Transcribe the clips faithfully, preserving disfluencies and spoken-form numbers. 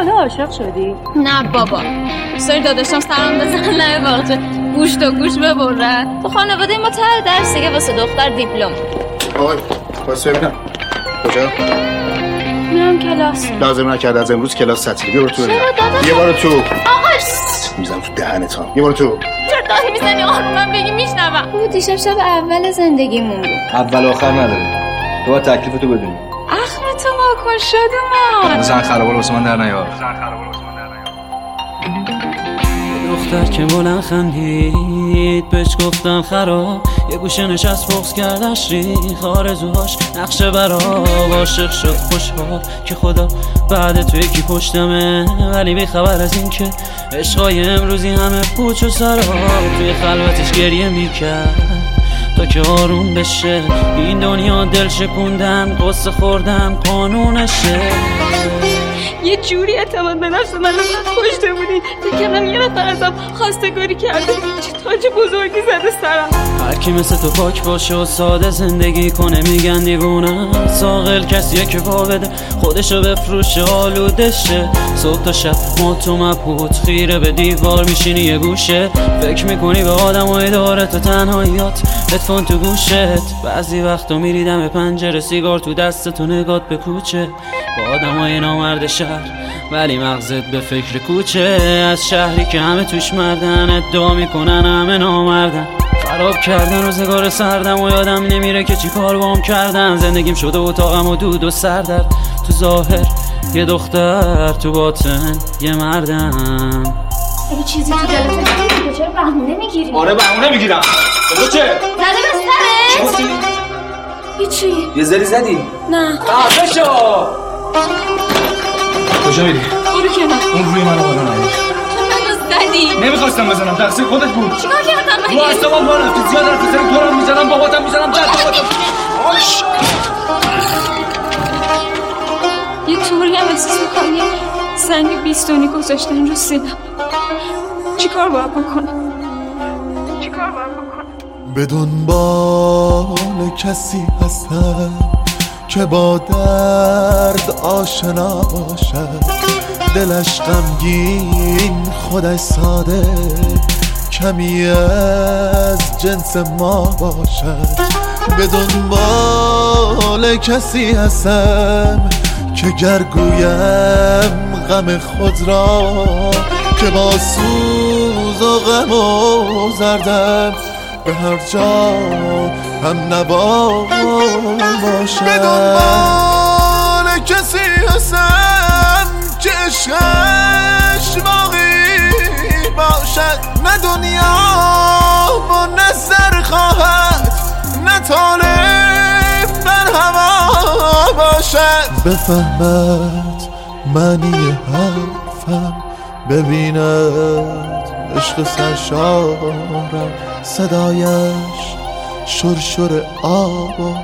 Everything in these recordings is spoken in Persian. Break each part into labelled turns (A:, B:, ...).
A: حالا عاشق شدی؟
B: نه بابا، سری داداشم سرم بزن نه واقعا گوشت و گوش ببرن. تو خانواده ما ته درسه که واسه دختر دیپلم.
C: آقای واسه ببینم کجا؟
A: میرم کلاس.
C: لازم نکرد از امروز کلاس تعطیلی. بیا برو تو.
B: چرا داداش؟
C: یه بار تو.
B: آقا
C: میزنم تو دهنت ها. یه بار تو.
B: چرا داری میزنی؟ آرومم بگی میشنوم.
A: او دیشب شب اول زندگیمون بود.
D: اول آخر نداره. تو با تکلیفتو بدونی.
B: اخمتو واکن شدم.
D: زن خرابال واسه من در نیار.
E: دختر که بلند خندید بهش گفتم خراب، یه گوشه نشست بغض کردش ریخ آرزوهاش نقشه براب، عاشق شد خوشحال که خدا بعد تو یکی پشتمه، ولی بی خبر از این که عشقای امروزی همه پوچ و سراب. توی خلوتش گریه میکرد تا که آروم بشه، این دنیا دل شکوندن قصه خوردن قانونشه.
B: یه جوری اعتماد به نفس من کشته بودی فکرم یه نفر ازم خواستگاری کرده، چه تاج بزرگی زده سرم.
E: هر کی مثل تو پاک باشه و ساده زندگی کنه میگن دیوونه، ساغل کسیه که پا بده خودشو بفروشه آلوده شه. صبح تا شب ما تو مبهوت خیره به دیوار میشینی یه گوشه، فکر میکنی به آدمای داره تو تنهاییات هدفون تو گوشت. بعضی وقتا میریدم به پنجره سیگار تو دست تو نگات به کوچه، با آدمای نامرد شهر ولی مغزت به فکر کوچه. از شهری که همه توش مردن ادعا میکنن همه نامردن، خراب کردن روزگار سردم و یادم نمیره که چی کار بام کردن. زندگیم شده اتاقم و دود و سردر، تو ظاهر یه دختر تو باطن یه مردم.
A: اگه چیزی تو دلت نمیگیره چرا بهونه میگیری؟
D: آره بهونه میگیرم. تو چه؟
B: زده به سرت؟
D: چی گفتی؟
A: هیچی.
D: یه زری زدی؟
A: نه.
D: خفه شو. کجا میری؟
B: برو کنار.
D: اون روی منو بالا نیار.
B: تو منو زدی.
D: نمیخواستم بزنم، تقصیر خودت بود.
B: چیکار کردم من؟
D: رو اصابم با رفتی زیاد رفتی سری تو رو میزنم باباتم میزنم جد باباتم. آش
B: یه طوری هم احساس میکنم یه سنگ بیستونی گذاشتن رو سینم. چیکار باید بکنم؟ چیکار باید بکنم؟
F: به دنبال کسی هستم که با درد آشنا باشد، دلش غمگین خودش ساده کمی از جنس ما باشد. به دنبال کسی هستم که گرگویم غم خود را، که با سوز و غم و زردم به هر جا هم نوا باشد. به دنبال کسی هستم که عشقش باقی باشد، نه دنیا و نه سر خواهد، نه طالب در هوا باشد. بفهمد معنی حرفم، ببیند عشق سرشارم، صدایش شرشر آب و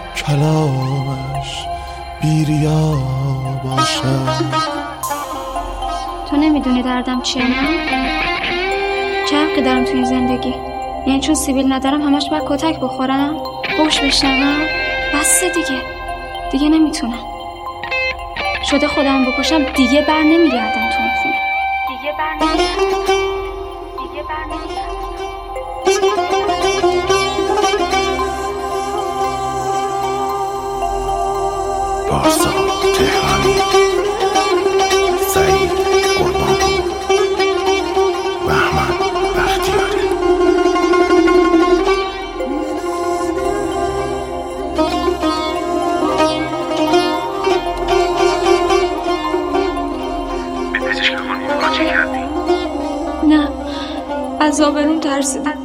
F: کلامش بیریا باشد.
A: تو نمیدونی دردم چیه؟ نه؟ چه حقی دارم تو این زندگی؟ یعنی چون سیبیل ندارم همش باید کتک بخورم؟ خوش بشنوم؟ بسه دیگه دیگه نمیتونم. شده خودم بکشم دیگه بر نمیگردم تو اون خونه. دیگه بر نمیگردم. دیگه بر نمیگردم.
F: پارسا تهرانی، سعید قربانپور، بهمن بختیاری.
A: نه از آبرون ترسیدم.